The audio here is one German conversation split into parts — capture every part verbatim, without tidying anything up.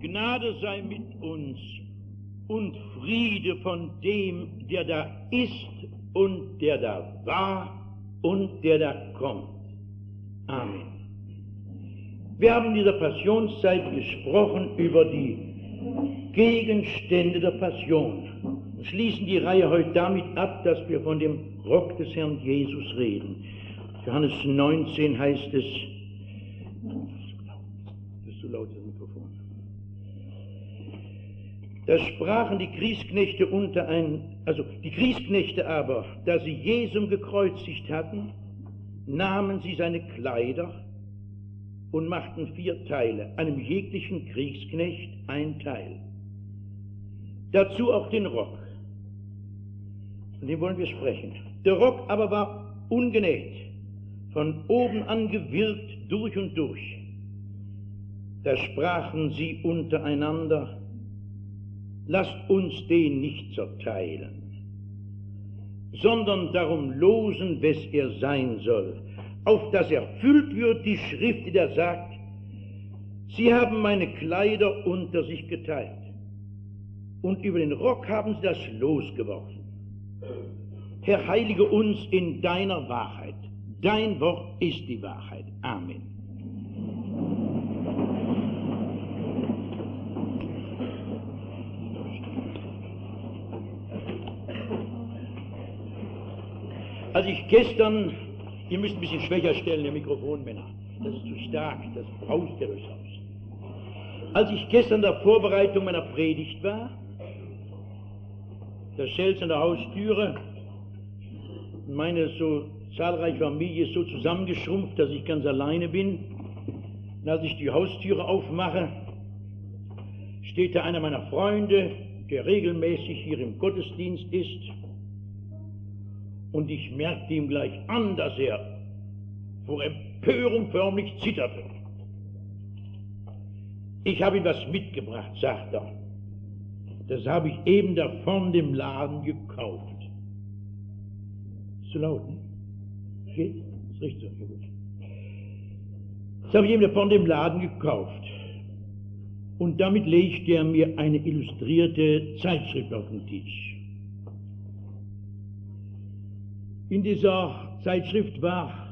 Gnade sei mit uns und Friede von dem, der da ist und der da war und der da kommt. Amen. Wir haben in dieser Passionszeit gesprochen über die Gegenstände der Passion und schließen die Reihe heute damit ab, dass wir von dem Rock des Herrn Jesus reden. Johannes neunzehn heißt es, das ist zu laut, das Mikrofon. Da sprachen die Kriegsknechte unter ein, also die Kriegsknechte aber, da sie Jesum gekreuzigt hatten, nahmen sie seine Kleider und machten vier Teile, einem jeglichen Kriegsknecht ein Teil. Dazu auch den Rock. Von dem wollen wir sprechen. Der Rock aber war ungenäht, von oben an gewirkt durch und durch. Da sprachen sie untereinander, lasst uns den nicht zerteilen, sondern darum losen, wes er sein soll, auf dass erfüllt wird die Schrift, die da sagt, sie haben meine Kleider unter sich geteilt und über den Rock haben sie das Los geworfen. Herr, heilige uns in deiner Wahrheit. Dein Wort ist die Wahrheit. Amen. Als ich gestern, ihr müsst ein bisschen schwächer stellen, der Mikrofonmänner, das ist zu stark, das braust ja durchs Haus. Als ich gestern in der Vorbereitung meiner Predigt war, da stellt an der Haustüre, meine so zahlreiche Familie ist so zusammengeschrumpft, dass ich ganz alleine bin. Und als ich die Haustüre aufmache, steht da einer meiner Freunde, der regelmäßig hier im Gottesdienst ist. Und ich merkte ihm gleich an, dass er vor Empörung förmlich zitterte. Ich habe ihm was mitgebracht, sagt er. Das habe ich eben da vorne im Laden gekauft. Ist zu laut, ne? Geht? Ist richtig so, ja gut. Das habe ich eben da vorne im Laden gekauft. Und damit legte er mir eine illustrierte Zeitschrift auf den Tisch. In dieser Zeitschrift war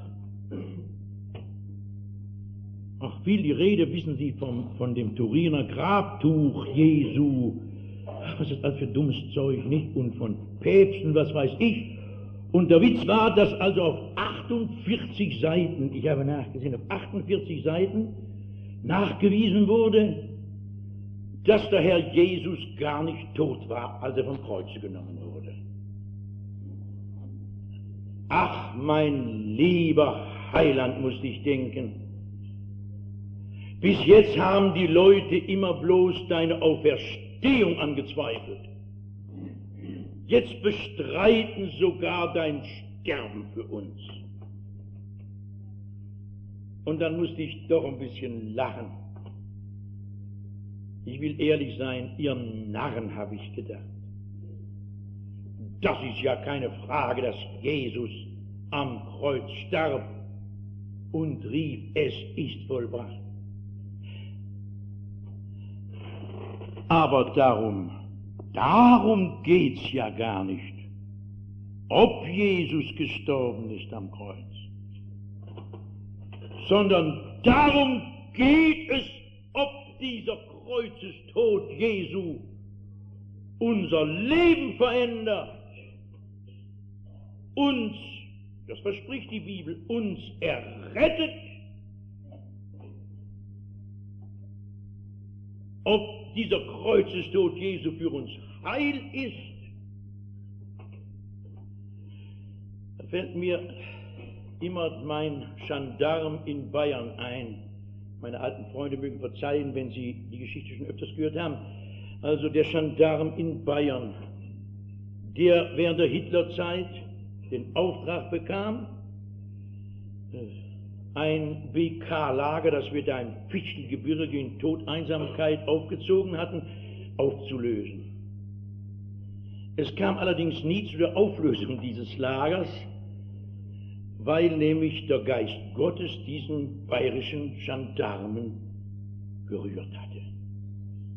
auch viel die Rede, wissen Sie, vom, von dem Turiner Grabtuch Jesu, was ist das für dummes Zeug, nicht? Und von Päpsten, was weiß ich. Und der Witz war, dass also auf achtundvierzig Seiten, ich habe nachgesehen, auf achtundvierzig Seiten nachgewiesen wurde, dass der Herr Jesus gar nicht tot war, als er vom Kreuze genommen wurde. Ach, mein lieber Heiland, musste ich denken. Bis jetzt haben die Leute immer bloß deine Auferstehung angezweifelt. Jetzt bestreiten sogar dein Sterben für uns. Und dann musste ich doch ein bisschen lachen. Ich will ehrlich sein, ihr Narren, habe ich gedacht. Das ist ja keine Frage, dass Jesus am Kreuz starb und rief, es ist vollbracht. Aber darum, darum geht's ja gar nicht, ob Jesus gestorben ist am Kreuz, sondern darum geht es, ob dieser Kreuzestod Jesu unser Leben verändert, uns, das verspricht die Bibel, uns errettet, ob dieser Kreuzestod Jesu für uns Heil ist. Da fällt mir immer mein Gendarm in Bayern ein. Meine alten Freunde mögen verzeihen, wenn sie die Geschichte schon öfters gehört haben. Also der Gendarm in Bayern, der während der Hitlerzeit den Auftrag bekam, ein W K-Lager, das wir da im Fichtelgebirge in Todeinsamkeit aufgezogen hatten, aufzulösen. Es kam allerdings nie zu der Auflösung dieses Lagers, weil nämlich der Geist Gottes diesen bayerischen Gendarmen gerührt hatte.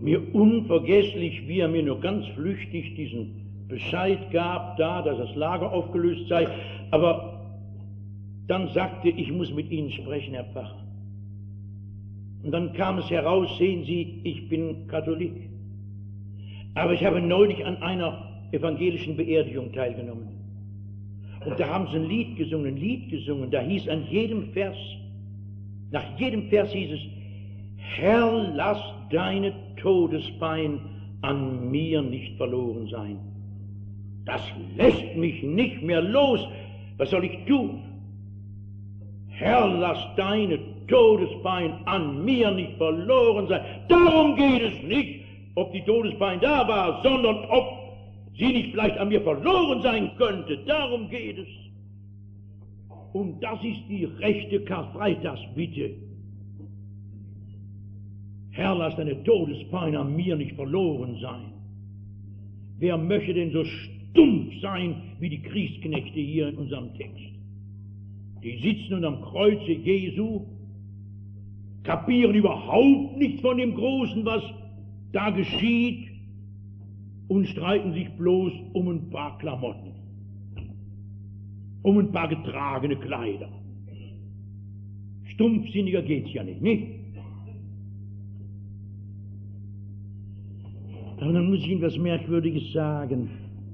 mir unvergesslich, wie er mir nur ganz flüchtig diesen Bescheid gab, da, dass das Lager aufgelöst sei, aber dann sagte, ich muss mit Ihnen sprechen, Herr Pfarrer. Und dann kam es heraus, sehen Sie, ich bin Katholik, aber ich habe neulich an einer evangelischen Beerdigung teilgenommen. Und da haben sie ein Lied gesungen, ein Lied gesungen, da hieß an jedem Vers, nach jedem Vers hieß es, Herr, lass deine Todespein an mir nicht verloren sein. Das lässt mich nicht mehr los. Was soll ich tun? Herr, lass deine Todespein an mir nicht verloren sein. Darum geht es nicht, ob die Todespein da war, sondern ob sie nicht vielleicht an mir verloren sein könnte. Darum geht es. Und das ist die rechte Karfreitagsbitte. Herr, lass deine Todespein an mir nicht verloren sein. Wer möchte denn so stumpf sein wie die Kriegsknechte hier in unserem Text? Die sitzen nun am Kreuze Jesu, kapieren überhaupt nichts von dem Großen, was da geschieht, und streiten sich bloß um ein paar Klamotten, um ein paar getragene Kleider. Stumpfsinniger geht's ja nicht, nicht? Aber dann muss ich Ihnen was Merkwürdiges sagen.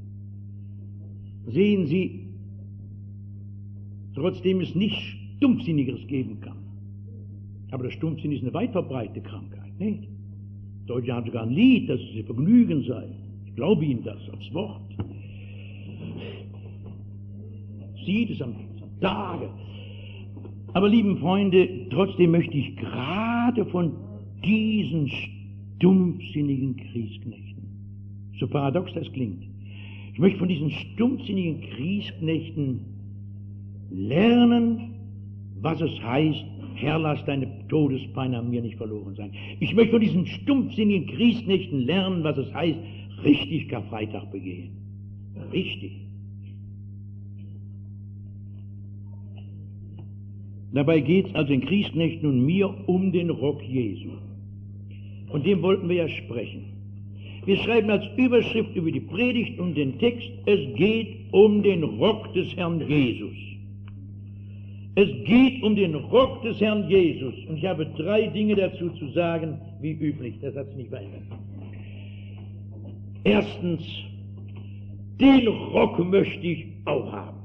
Sehen Sie, trotzdem es nichts Stumpfsinnigeres geben kann, aber das Stumpfsinn ist eine weit verbreitete Krankheit, nicht? Deutsche haben sogar ein Lied, dass es ihr Vergnügen sei. Ich glaube Ihnen das aufs Wort. Sieht es am, am Tage. Aber lieben Freunde, trotzdem möchte ich gerade von diesen stumpfsinnigen Kriegsknechten, so paradox das klingt, ich möchte von diesen stumpfsinnigen Kriegsknechten lernen, was es heißt, Herr, lass deine Todespein an mir nicht verloren sein. Ich möchte von diesen stumpfsinnigen Kriegsknechten lernen, was es heißt, richtig Karfreitag begehen. Richtig. Dabei geht es also den Kriegsknechten und mir um den Rock Jesu. Von dem wollten wir ja sprechen. Wir schreiben als Überschrift über die Predigt und den Text, es geht um den Rock des Herrn Jesus. Es geht um den Rock des Herrn Jesus. Und ich habe drei Dinge dazu zu sagen, wie üblich. Das hat sich nicht verändert. Erstens, den Rock möchte ich auch haben.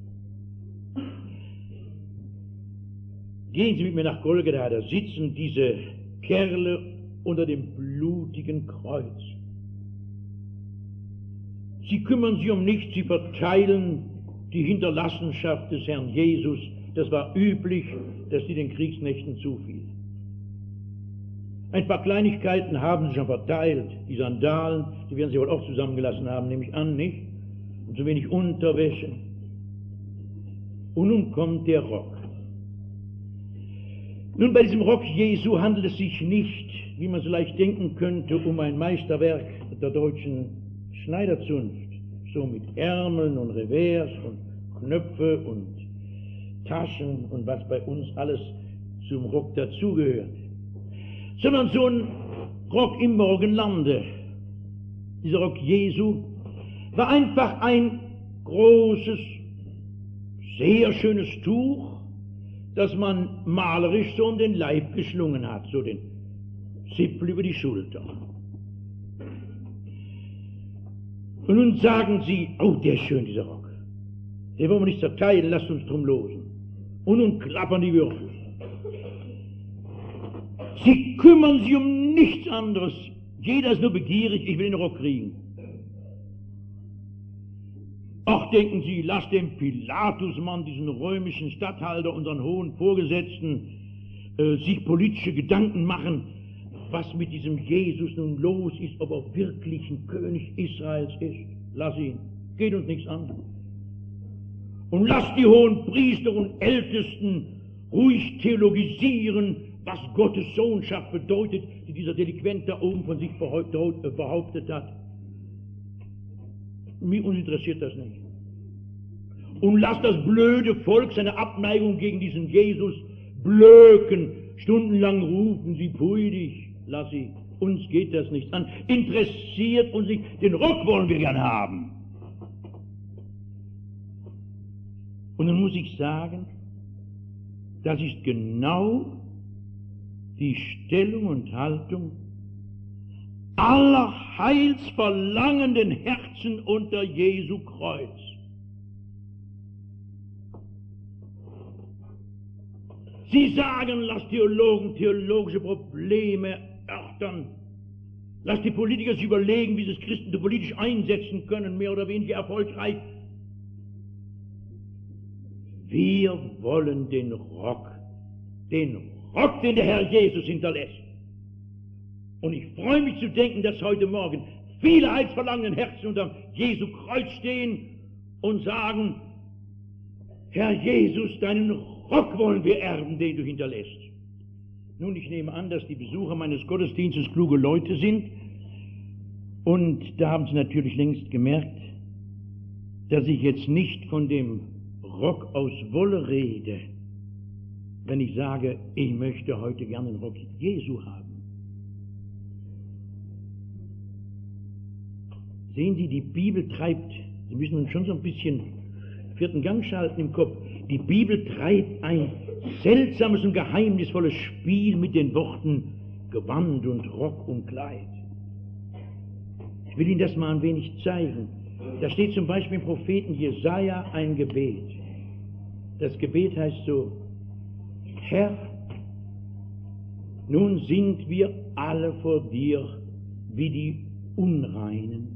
Gehen Sie mit mir nach Golgatha, da sitzen diese Kerle unter dem blutigen Kreuz. Sie kümmern sich um nichts, sie verteilen die Hinterlassenschaft des Herrn Jesus. Das war üblich, dass sie den Kriegsknechten zufiel. Ein paar Kleinigkeiten haben sie schon verteilt. Die Sandalen, die werden sie wohl auch zusammengelassen haben, nehme ich an, nicht? Und so wenig Unterwäsche. Und nun kommt der Rock. Nun, bei diesem Rock Jesu handelt es sich nicht, wie man so leicht denken könnte, um ein Meisterwerk der deutschen Schneiderzunft, so mit Ärmeln und Revers und Knöpfe und Taschen und was bei uns alles zum Rock dazugehört, sondern so ein Rock im Morgenlande. Dieser Rock Jesu war einfach ein großes, sehr schönes Tuch, das man malerisch so um den Leib geschlungen hat, so den Zipfel über die Schulter. Und nun sagen sie, oh, der ist schön, dieser Rock. Den wollen wir nicht zerteilen, lasst uns drum losen. Und nun klappern die Würfel. Sie kümmern sich um nichts anderes. Jeder ist nur begierig, ich will den Rock kriegen. Ach, denken Sie, lass den Pilatusmann, diesen römischen Statthalter, unseren hohen Vorgesetzten, äh, sich politische Gedanken machen, was mit diesem Jesus nun los ist, ob er wirklich ein König Israels ist. Lass ihn, geht uns nichts an. Und lasst die hohen Priester und Ältesten ruhig theologisieren, was Gottes Sohnschaft bedeutet, die dieser Delinquent da oben von sich behauptet hat. Mich uns interessiert das nicht. Und lasst das blöde Volk seine Abneigung gegen diesen Jesus blöken, stundenlang rufen sie, pfui dich, lass sie, uns geht das nichts an. Interessiert uns nicht, den Rock wollen wir gern haben. Und dann muss ich sagen, das ist genau die Stellung und Haltung aller heilsverlangenden Herzen unter Jesu Kreuz. Sie sagen, lass Theologen theologische Probleme erörtern. Lass die Politiker sich überlegen, wie sie das Christentum politisch einsetzen können, mehr oder weniger erfolgreich. Wir wollen den Rock, den Rock, den der Herr Jesus hinterlässt. Und ich freue mich zu denken, dass heute Morgen viele heilsverlangende Herzen unter Jesu Kreuz stehen und sagen, Herr Jesus, deinen Rock wollen wir erben, den du hinterlässt. Nun, ich nehme an, dass die Besucher meines Gottesdienstes kluge Leute sind. Und da haben sie natürlich längst gemerkt, dass ich jetzt nicht von dem Rock aus Wolle rede, wenn ich sage, ich möchte heute gerne den Rock Jesu haben. Sehen Sie, die Bibel treibt, Sie müssen uns schon so ein bisschen vierten Gang schalten im Kopf, die Bibel treibt ein seltsames und geheimnisvolles Spiel mit den Worten Gewand und Rock und Kleid. Ich will Ihnen das mal ein wenig zeigen. Da steht zum Beispiel im Propheten Jesaja ein Gebet. Das Gebet heißt so, Herr, nun sind wir alle vor dir wie die Unreinen,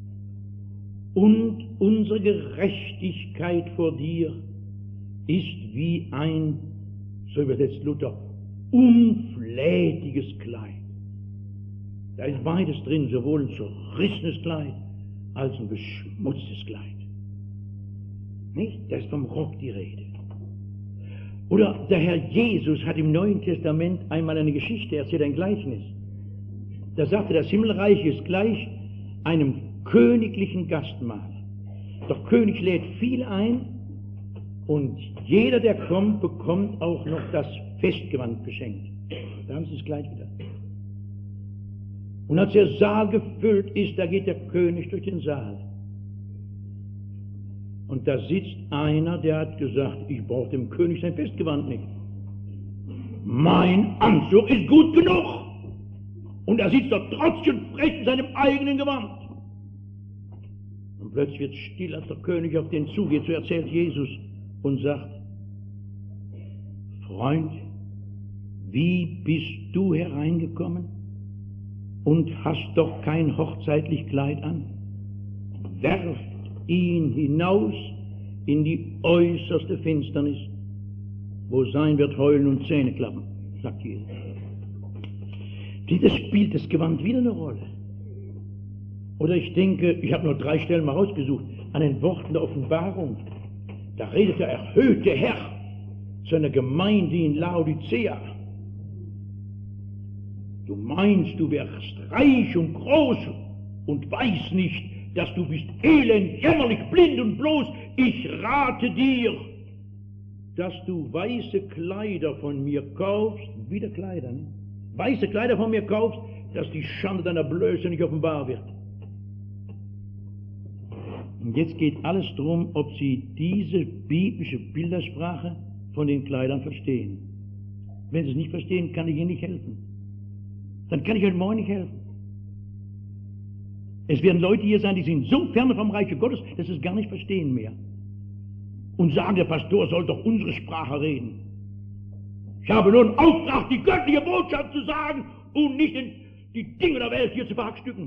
und unsere Gerechtigkeit vor dir ist wie ein, so übersetzt Luther, unflätiges Kleid. Da ist beides drin, sowohl ein zerrissenes Kleid als ein beschmutztes Kleid. Nicht? Da ist vom Rock die Rede. Oder der Herr Jesus hat im Neuen Testament einmal eine Geschichte erzählt, ein Gleichnis. Da sagte, das Himmelreich ist gleich einem königlichen Gastmahl. Der König lädt viele ein und jeder, der kommt, bekommt auch noch das Festgewand geschenkt. Da haben Sie es gleich wieder. Und als der Saal gefüllt ist, da geht der König durch den Saal. Und da sitzt einer, der hat gesagt, ich brauche dem König sein Festgewand nicht. Mein Anzug ist gut genug. Und da sitzt er trotzig und frech in seinem eigenen Gewand. Und plötzlich wird still, als der König auf den zugeht, so erzählt Jesus und sagt, Freund, wie bist du hereingekommen und hast doch kein hochzeitlich Kleid an? Werft ihn hinaus in die äußerste Finsternis, wo sein wird Heulen und Zähne klappen, sagt Jesus. Das spielt das Gewand wieder eine Rolle. Oder ich denke, ich habe nur drei Stellen mal rausgesucht, an den Worten der Offenbarung. Da redet der erhöhte Herr zu einer Gemeinde in Laodicea. Du meinst, du wärst reich und groß und weißt nicht, dass du bist elend, jämmerlich, blind und bloß. Ich rate dir, dass du weiße Kleider von mir kaufst, wieder Kleider, ne? Weiße Kleider von mir kaufst, dass die Schande deiner Blöße nicht offenbar wird. Und jetzt geht alles darum, ob Sie diese biblische Bildersprache von den Kleidern verstehen. Wenn Sie es nicht verstehen, kann ich Ihnen nicht helfen. Dann kann ich heute Morgen nicht helfen. Es werden Leute hier sein, die sind so fern vom Reich Gottes, dass sie es gar nicht verstehen mehr. Und sagen, der Pastor soll doch unsere Sprache reden. Ich habe nur einen Auftrag, die göttliche Botschaft zu sagen und nicht in die Dinge der Welt hier zu verhackstücken.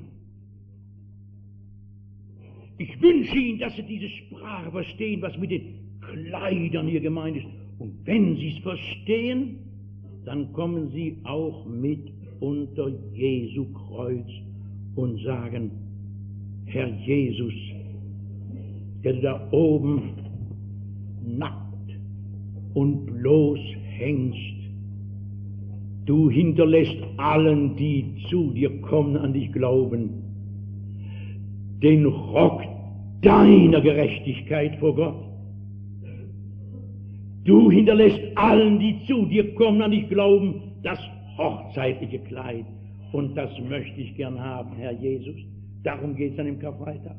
Ich wünsche Ihnen, dass Sie diese Sprache verstehen, was mit den Kleidern hier gemeint ist. Und wenn Sie es verstehen, dann kommen Sie auch mit unter Jesu Kreuz und sagen, Herr Jesus, der du da oben nackt und bloß hängst, du hinterlässt allen, die zu dir kommen, an dich glauben, den Rock deiner Gerechtigkeit vor Gott. Du hinterlässt allen, die zu dir kommen, an dich glauben, das hochzeitliche Kleid. Und das möchte ich gern haben, Herr Jesus. Darum geht es an dem Karfreitag.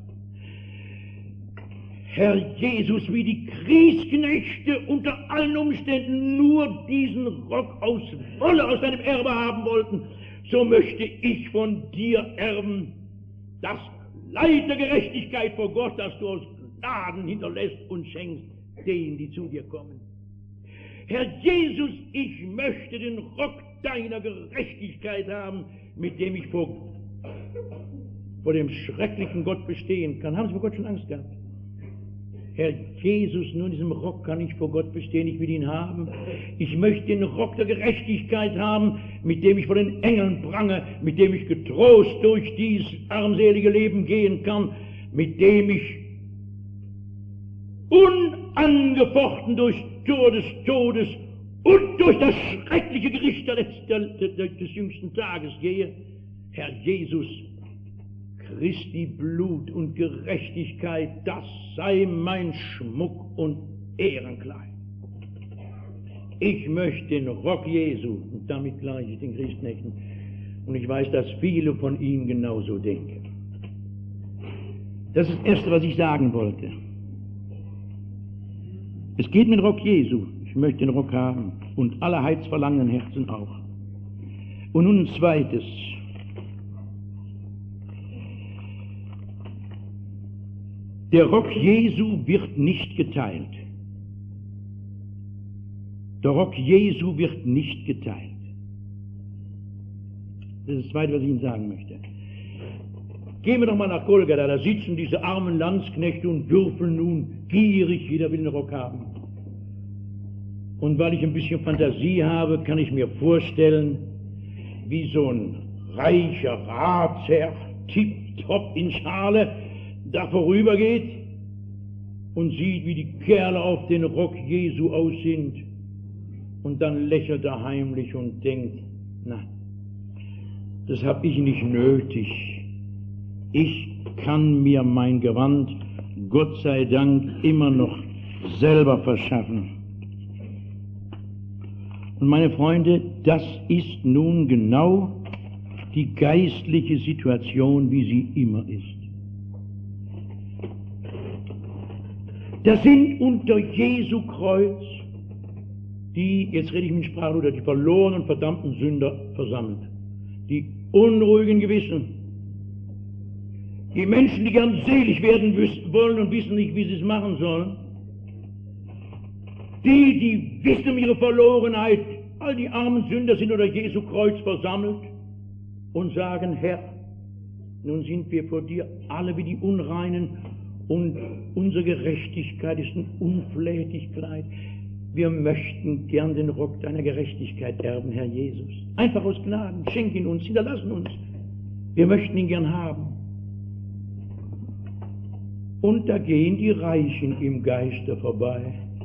Herr Jesus, wie die Kriegsknechte unter allen Umständen nur diesen Rock aus Wolle aus deinem Erbe haben wollten, so möchte ich von dir erben, das Leid der Gerechtigkeit vor Gott, das du aus Gnaden hinterlässt und schenkst denen, die zu dir kommen. Herr Jesus, ich möchte den Rock deiner Gerechtigkeit haben, mit dem ich vor, vor dem schrecklichen Gott bestehen kann. Haben Sie vor Gott schon Angst gehabt? Herr Jesus, nur in diesem Rock kann ich vor Gott bestehen, ich will ihn haben. Ich möchte den Rock der Gerechtigkeit haben, mit dem ich vor den Engeln prange, mit dem ich getrost durch dieses armselige Leben gehen kann, mit dem ich unangefochten durch Tor des Todes und durch das schreckliche Gericht der letzten, des jüngsten Tages gehe. Herr Jesus, Christi Blut und Gerechtigkeit, das sei mein Schmuck und Ehrenkleid. Ich möchte den Rock Jesu, und damit gleiche ich den Kriegsknechten, und ich weiß, dass viele von ihnen genauso denken. Das ist das Erste, was ich sagen wollte. Es geht mit Rock Jesu. Ich möchte den Rock haben und alle heilsverlangenden Herzen auch. Und nun ein zweites. Der Rock Jesu wird nicht geteilt. Der Rock Jesu wird nicht geteilt. Das ist das Zweite, was ich Ihnen sagen möchte. Gehen wir doch mal nach Golgatha, da sitzen diese armen Landsknechte und würfeln nun gierig, jeder will den Rock haben. Und weil ich ein bisschen Fantasie habe, kann ich mir vorstellen, wie so ein reicher Ratsherr, tipptopp in Schale, da vorübergeht und sieht, wie die Kerle auf den Rock Jesu aus sind. Und dann lächelt er heimlich und denkt, na, das habe ich nicht nötig. Ich kann mir mein Gewand, Gott sei Dank, immer noch selber verschaffen. Und meine Freunde, das ist nun genau die geistliche Situation, wie sie immer ist. Da sind unter Jesu Kreuz die, jetzt rede ich mit Sprache, oder die verlorenen und verdammten Sünder versammelt. Die unruhigen Gewissen. Die Menschen, die gern selig werden wollen und wissen nicht, wie sie es machen sollen. Die, die wissen um ihre Verlorenheit. All die armen Sünder sind unter Jesu Kreuz versammelt und sagen, Herr, nun sind wir vor dir alle wie die Unreinen und unsere Gerechtigkeit ist eine Unflätigkeit. Wir möchten gern den Rock deiner Gerechtigkeit erben, Herr Jesus. Einfach aus Gnaden, schenk ihn uns, hinterlassen uns. Wir möchten ihn gern haben. Und da gehen die Reichen im Geiste vorbei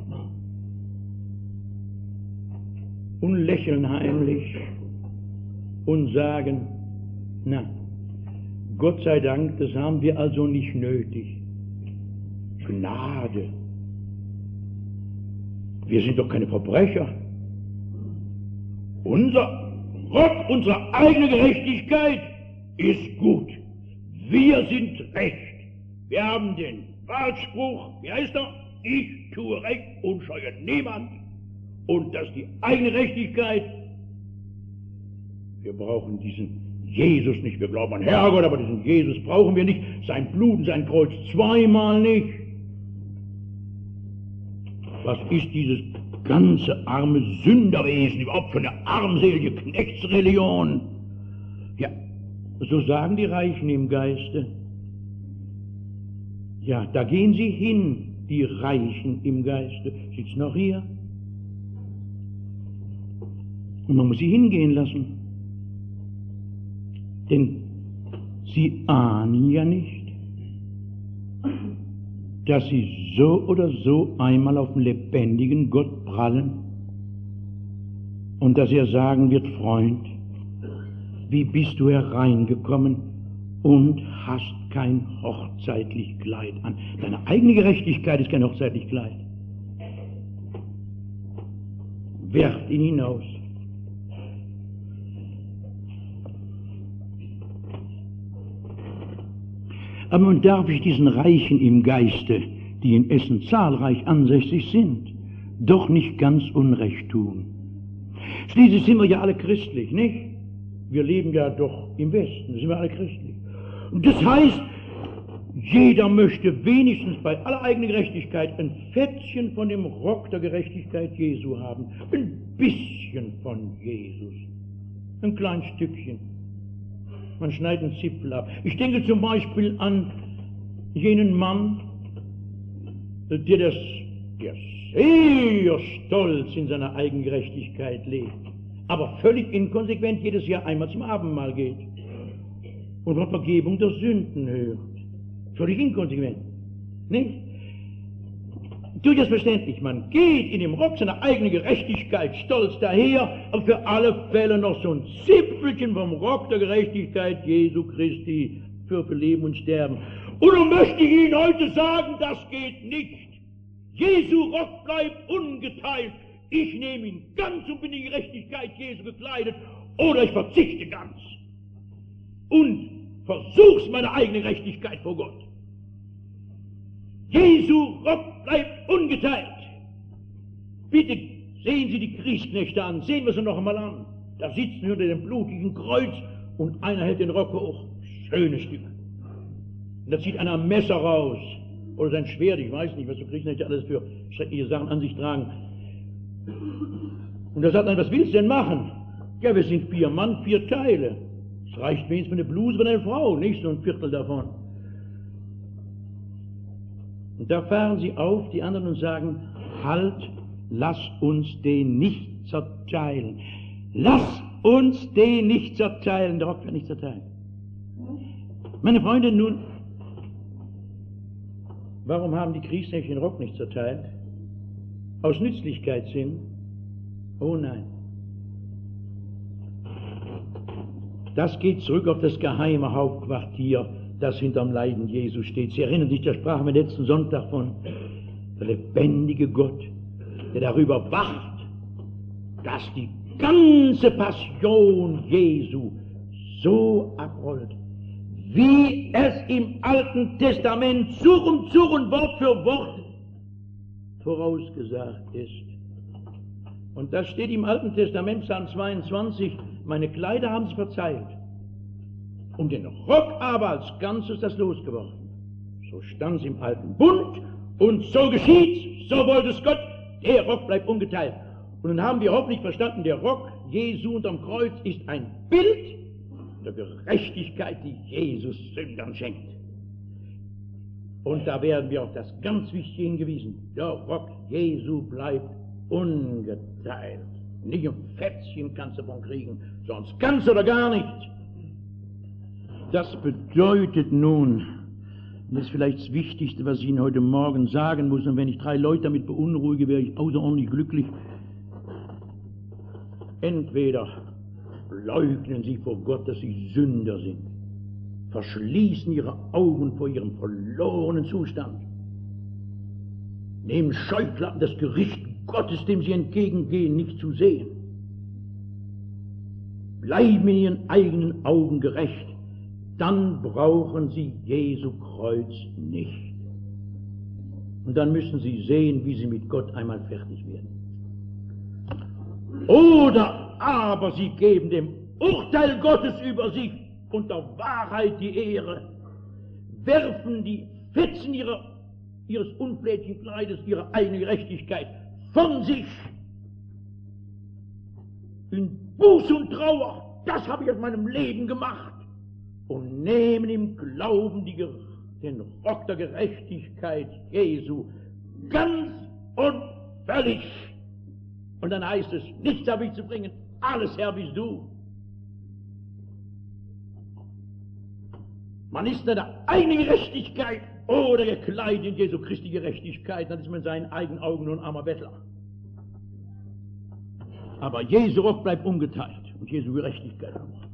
und lächeln heimlich und sagen, na, Gott sei Dank, das haben wir also nicht nötig. Gnade. Wir sind doch keine Verbrecher. Unser Rock, unsere eigene Gerechtigkeit ist gut. Wir sind recht. Wir haben den Wahlspruch, wie heißt er? Ich tue Recht und scheue niemand. Und das ist die eigene Gerechtigkeit. Wir brauchen diesen Jesus nicht. Wir glauben an Herrgott, aber diesen Jesus brauchen wir nicht. Sein Blut und sein Kreuz zweimal nicht. Was ist dieses ganze arme Sünderwesen überhaupt für eine armselige Knechtsreligion? Ja, so sagen die Reichen im Geiste. Ja, da gehen sie hin, die Reichen im Geiste. Sitzen noch hier. Und man muss sie hingehen lassen. Denn sie ahnen ja nicht, dass sie so oder so einmal auf den lebendigen Gott prallen und dass er sagen wird, Freund, wie bist du hereingekommen und hast kein hochzeitlich Kleid an. Deine eigene Gerechtigkeit ist kein hochzeitlich Kleid. Werft ihn hinaus. Aber nun darf ich diesen Reichen im Geiste, die in Essen zahlreich ansässig sind, doch nicht ganz Unrecht tun. Schließlich sind wir ja alle christlich, nicht? Wir leben ja doch im Westen, sind wir alle christlich. Und das heißt, jeder möchte wenigstens bei aller eigenen Gerechtigkeit ein Fettchen von dem Rock der Gerechtigkeit Jesu haben. Ein bisschen von Jesus. Ein kleines Stückchen. Man schneidet einen Zipfel ab. Ich denke zum Beispiel an jenen Mann, der, das, der sehr stolz in seiner eigenen Gerechtigkeit lebt, aber völlig inkonsequent jedes Jahr einmal zum Abendmahl geht und von Vergebung der Sünden hört. Völlig inkonsequent. Nicht? Durchaus verständlich, man geht in dem Rock seiner eigenen Gerechtigkeit stolz daher, aber für alle Fälle noch so ein Zipfelchen vom Rock der Gerechtigkeit Jesu Christi für, für Leben und Sterben. Und nun möchte ich Ihnen heute sagen, das geht nicht. Jesu Rock bleibt ungeteilt. Ich nehme ihn ganz und bin in die Gerechtigkeit Jesu gekleidet, oder ich verzichte ganz und versuch's meine eigene Gerechtigkeit vor Gott. Jesu Rock bleibt ungeteilt. Bitte sehen Sie die Kriegsknechte an, sehen wir sie noch einmal an. Da sitzen wir unter dem blutigen Kreuz und einer hält den Rock hoch. Schönes Stück. Und da zieht einer ein Messer raus oder sein Schwert, ich weiß nicht, was so Kriegsknechte alles für schreckliche Sachen an sich tragen. Und da sagt einer, was willst du denn machen? Ja, wir sind vier Mann, vier Teile. Es reicht wenigstens für eine Bluse für eine Frau, nicht so ein Viertel davon. Und da fahren sie auf, die anderen, und sagen, halt, lass uns den nicht zerteilen. Lass uns den nicht zerteilen. Der Rock wird nicht zerteilt. Meine Freunde, nun, warum haben die Kriegsknechte den Rock nicht zerteilt? Aus Nützlichkeitssinn? Oh nein. Das geht zurück auf das geheime Hauptquartier, das hinterm Leiden Jesu steht. Sie erinnern sich, da sprachen wir letzten Sonntag von der lebendige Gott, der darüber wacht, dass die ganze Passion Jesu so abrollt, wie es im Alten Testament Zurr um Zurr und Wort für Wort vorausgesagt ist. Und das steht im Alten Testament, Psalm zweiundzwanzig, meine Kleider haben sie verzeiht, um den Rock aber als Ganzes das losgeworfen. So stand es im Alten Bund und so geschieht, so wollte es Gott, der Rock bleibt ungeteilt. Und nun haben wir hoffentlich verstanden, der Rock Jesu unterm Kreuz ist ein Bild der Gerechtigkeit, die Jesus Sündern schenkt. Und da werden wir auf das ganz Wichtige hingewiesen. Der Rock Jesu bleibt ungeteilt. Nicht ein Fetzchen kannst du davon kriegen, sonst ganz oder gar nicht. Das bedeutet nun, und das ist vielleicht das Wichtigste, was ich Ihnen heute Morgen sagen muss, und wenn ich drei Leute damit beunruhige, wäre ich außerordentlich glücklich. Entweder leugnen sie vor Gott, dass sie Sünder sind, verschließen ihre Augen vor ihrem verlorenen Zustand, nehmen Scheuklappen das Gericht Gottes, dem sie entgegengehen, nicht zu sehen, bleiben in ihren eigenen Augen gerecht, dann brauchen sie Jesu Kreuz nicht. Und dann müssen sie sehen, wie sie mit Gott einmal fertig werden. Oder aber sie geben dem Urteil Gottes über sich und der Wahrheit die Ehre, werfen die Fetzen ihrer, ihres unflätigen Kleides, ihrer eigenen Gerechtigkeit von sich in Buß und Trauer. Das habe ich aus meinem Leben gemacht, und nehmen im Glauben die, den Rock der Gerechtigkeit Jesu ganz und völlig. Und dann heißt es, nichts habe ich zu bringen, alles, Herr, bist du. Man ist in der eigenen Gerechtigkeit oder gekleidet in Jesu Christi Gerechtigkeit, dann ist man in seinen eigenen Augen nur ein armer Bettler. Aber Jesu Rock bleibt ungeteilt und Jesu Gerechtigkeit auch.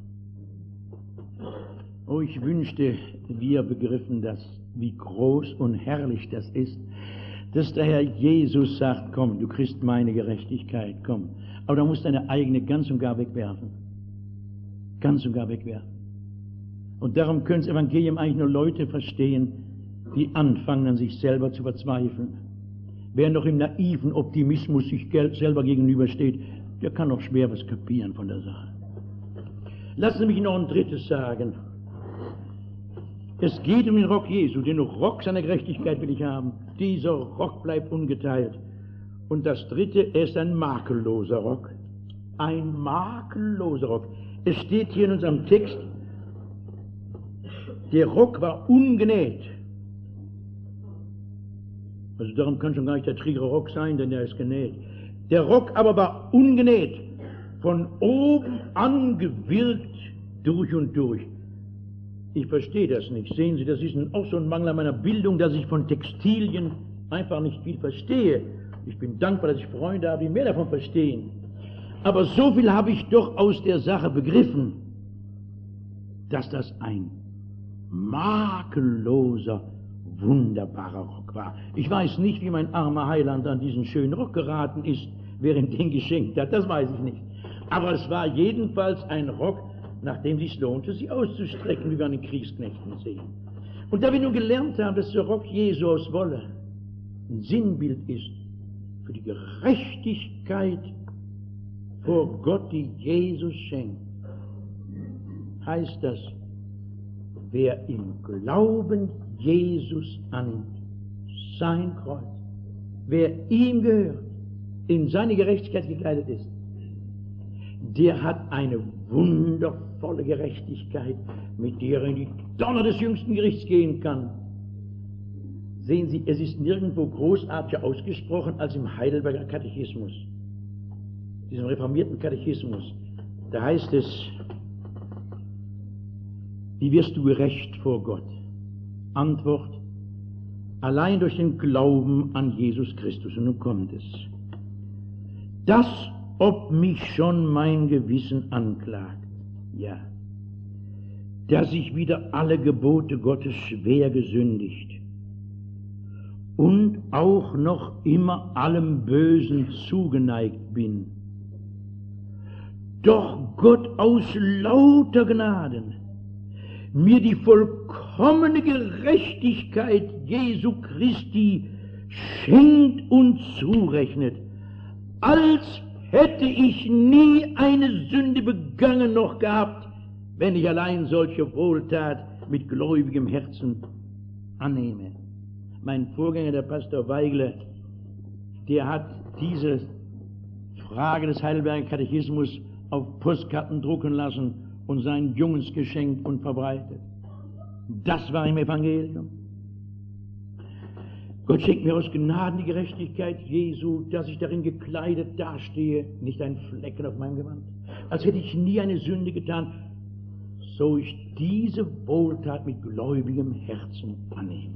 Oh, ich wünschte, wir begriffen das, wie groß und herrlich das ist, dass der Herr Jesus sagt, komm, du kriegst meine Gerechtigkeit, komm. Aber du musst deine eigene ganz und gar wegwerfen. Ganz und gar wegwerfen. Und darum können das Evangelium eigentlich nur Leute verstehen, die anfangen, an sich selber zu verzweifeln. Wer noch im naiven Optimismus sich selber gegenübersteht, der kann noch schwer was kapieren von der Sache. Lassen Sie mich noch ein drittes sagen. Es geht um den Rock Jesu, den Rock seiner Gerechtigkeit will ich haben. Dieser Rock bleibt ungeteilt. Und das dritte, er ist ein makelloser Rock. Ein makelloser Rock. Es steht hier in unserem Text, der Rock war ungenäht. Also darum kann schon gar nicht der Trierer Rock sein, denn er ist genäht. Der Rock aber war ungenäht, von oben an gewirkt durch und durch. Ich verstehe das nicht. Sehen Sie, das ist auch so ein Mangel an meiner Bildung, dass ich von Textilien einfach nicht viel verstehe. Ich bin dankbar, dass ich Freunde habe, die mehr davon verstehen. Aber so viel habe ich doch aus der Sache begriffen, dass das ein makelloser, wunderbarer Rock war. Ich weiß nicht, wie mein armer Heiland an diesen schönen Rock geraten ist, wer ihm den geschenkt hat, das weiß ich nicht. Aber es war jedenfalls ein Rock, nach dem es sich lohnte, sich auszustrecken, wie wir an den Kriegsknechten sehen. Und da wir nun gelernt haben, dass der Rock Jesu aus Wolle ein Sinnbild ist für die Gerechtigkeit vor Gott, die Jesus schenkt, heißt das, wer im Glauben Jesus annimmt, sein Kreuz, wer ihm gehört, in seine Gerechtigkeit gekleidet ist, der hat eine wundervolle Gerechtigkeit, mit der er in die Donner des jüngsten Gerichts gehen kann. Sehen Sie, es ist nirgendwo großartiger ausgesprochen als im Heidelberger Katechismus, diesem reformierten Katechismus. Da heißt es, wie wirst du gerecht vor Gott? Antwort, allein durch den Glauben an Jesus Christus. Und nun kommt es. Das, ob mich schon mein Gewissen anklagt, ja, dass ich wieder alle Gebote Gottes schwer gesündigt und auch noch immer allem Bösen zugeneigt bin. Doch Gott aus lauter Gnaden mir die vollkommene Gerechtigkeit Jesu Christi schenkt und zurechnet, als hätte ich nie eine Sünde begangen noch gehabt, wenn ich allein solche Wohltat mit gläubigem Herzen annehme. Mein Vorgänger, der Pastor Weigle, der hat diese Frage des Heidelberger Katechismus auf Postkarten drucken lassen und seinen Jungens geschenkt und verbreitet. Das war im Evangelium. Gott schenkt mir aus Gnaden die Gerechtigkeit Jesu, dass ich darin gekleidet dastehe, nicht ein Flecken auf meinem Gewand, als hätte ich nie eine Sünde getan, so ich diese Wohltat mit gläubigem Herzen annehme.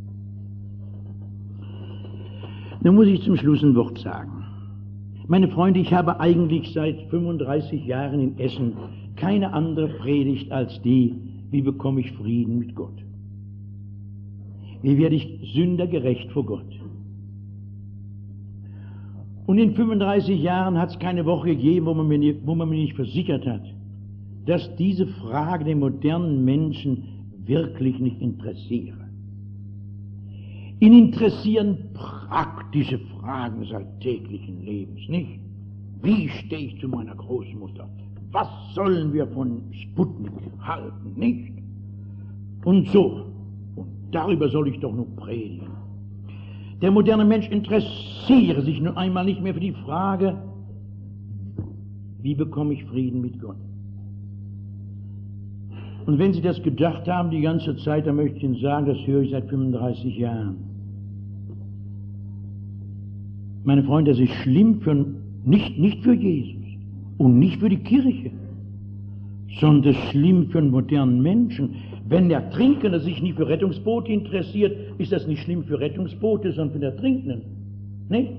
Nun muss ich zum Schluss ein Wort sagen. Meine Freunde, ich habe eigentlich seit fünfunddreißig Jahren in Essen keine andere Predigt als die, wie bekomme ich Frieden mit Gott? Wie werde ich sündergerecht vor Gott? Und in fünfunddreißig Jahren hat es keine Woche gegeben, wo man, mir nicht, wo man mir nicht versichert hat, dass diese Frage den modernen Menschen wirklich nicht interessiere. Ihn interessieren praktische Fragen des alltäglichen Lebens, nicht? Wie stehe ich zu meiner Großmutter? Was sollen wir von Sputnik halten, nicht? Und so. Und darüber soll ich doch nun predigen. Der moderne Mensch interessiere sich nun einmal nicht mehr für die Frage, wie bekomme ich Frieden mit Gott? Und wenn Sie das gedacht haben die ganze Zeit, dann möchte ich Ihnen sagen, das höre ich seit fünfunddreißig Jahren. Meine Freunde, das ist schlimm für, nicht, nicht für Jesus und nicht für die Kirche, sondern das ist schlimm für einen modernen Menschen. Wenn der Trinkende sich nicht für Rettungsboote interessiert, ist das nicht schlimm für Rettungsboote, sondern für den Ertrinkenden. Nicht?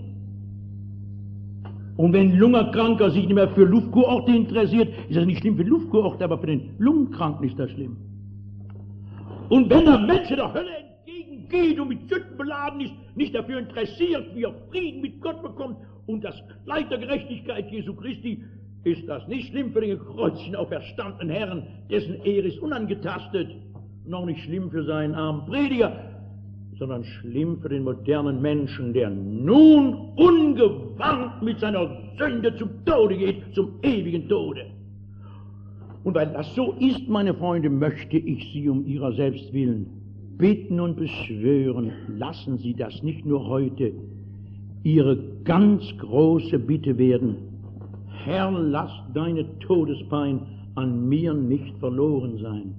Und wenn ein Lungenkranker sich nicht mehr für Luftkurorte interessiert, ist das nicht schlimm für Luftkurorte, aber für den Lungenkranken ist das schlimm. Und wenn der Mensch der Hölle entgegengeht und mit Sünden beladen ist, nicht dafür interessiert, wie er Frieden mit Gott bekommt und das Kleid der Gerechtigkeit Jesu Christi ist das nicht schlimm für den gekreuzigten, auferstandenen Herrn, dessen Ehre ist unangetastet, noch nicht schlimm für seinen armen Prediger, sondern schlimm für den modernen Menschen, der nun ungewarnt mit seiner Sünde zum Tode geht, zum ewigen Tode. Und weil das so ist, meine Freunde, möchte ich Sie um Ihrer selbst willen bitten und beschwören, lassen Sie das nicht nur heute Ihre ganz große Bitte werden. Herr, lass deine Todespein an mir nicht verloren sein.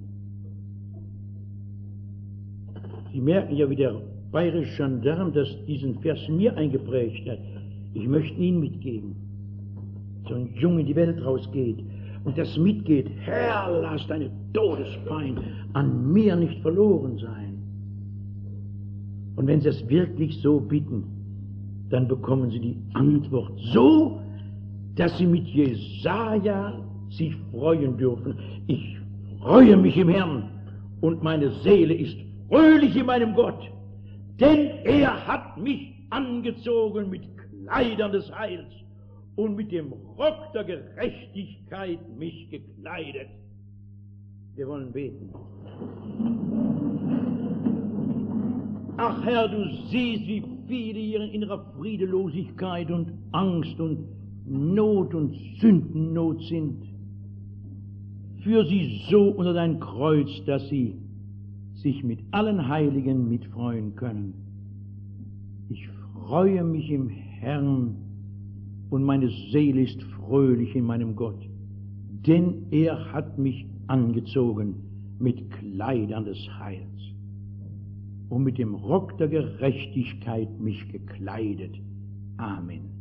Sie merken ja, wie der bayerische Gendarm das diesen Vers mir eingeprägt hat. Ich möchte ihn mitgeben. So ein Junge in die Welt rausgeht und das mitgeht. Herr, lass deine Todespein an mir nicht verloren sein. Und wenn Sie es wirklich so bitten, dann bekommen Sie die Antwort so, dass Sie mit Jesaja sich freuen dürfen. Ich freue mich im Herrn und meine Seele ist fröhlich in meinem Gott, denn er hat mich angezogen mit Kleidern des Heils und mit dem Rock der Gerechtigkeit mich gekleidet. Wir wollen beten. Ach Herr, du siehst, wie viele hier in innerer Friedelosigkeit und Angst und Not und Sündennot sind. Führ sie so unter dein Kreuz, dass sie sich mit allen Heiligen mitfreuen können. Ich freue mich im Herrn und meine Seele ist fröhlich in meinem Gott, denn er hat mich angezogen mit Kleidern des Heils und mit dem Rock der Gerechtigkeit mich gekleidet. Amen.